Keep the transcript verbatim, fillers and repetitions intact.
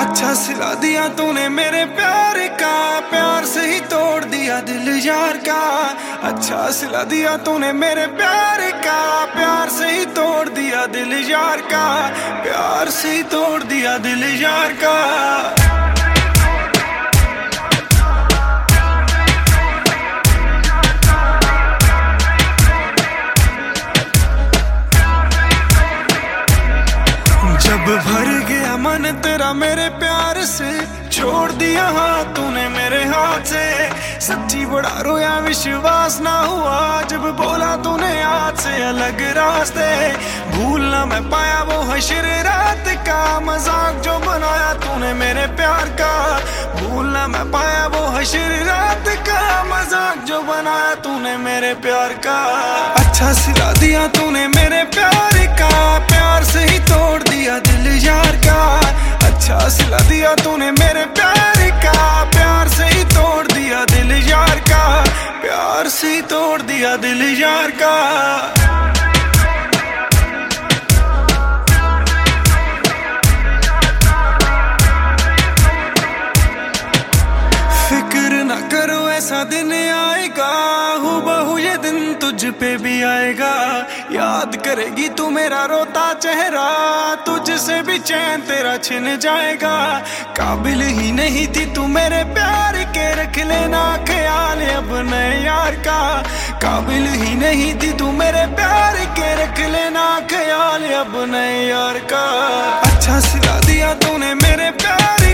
अच्छा सिला दिया तूने मेरे प्यार का, प्यार से ही तोड़ दिया दिल यार का। अच्छा सिला दिया तूने मेरे प्यार का, प्यार से ही तोड़ दिया दिल यार का, प्यार से ही तोड़ दिया दिल यार का। जब भर गया मन तेरा मेरे प्यार से, छोड़ दिया हाथ तूने मेरे हाथ से। सच्ची बड़ा रोया विश्वास ना हुआ जब बोला तूने आज से अलग रास्ते। भूलना मैं पाया वो हशर रात का, मजाक जो बनाया तूने मेरे प्यार का। भूलना मैं पाया वो हशर रात का, मजाक जो बनाया तूने मेरे प्यार का। अच्छा सिला दिया तूने मेरे प्यार का, प्यार से ही तोड़ दिया दिल यार का। अच्छा सिला दिया तूने मेरे प्यार का, प्यार से ही तोड़ दिया दिल यार का, प्यार से ही तोड़ दिया दिल यार का। फिक्र ना करो ऐसा दिन आएगा, हूबहू ये दिन तुझ पे भी आएगा। याद करेगी तू मेरा रोता चेहरा, तुझसे भी चैन तेरा छिन जाएगा। काबिल ही नहीं थी तू मेरे प्यार के, रख लेना ख्याल अब नए यार का। काबिल ही नहीं थी तू मेरे प्यार के, रख लेना ख्याल अब नए यार का। अच्छा सिला दिया तूने मेरे प्यार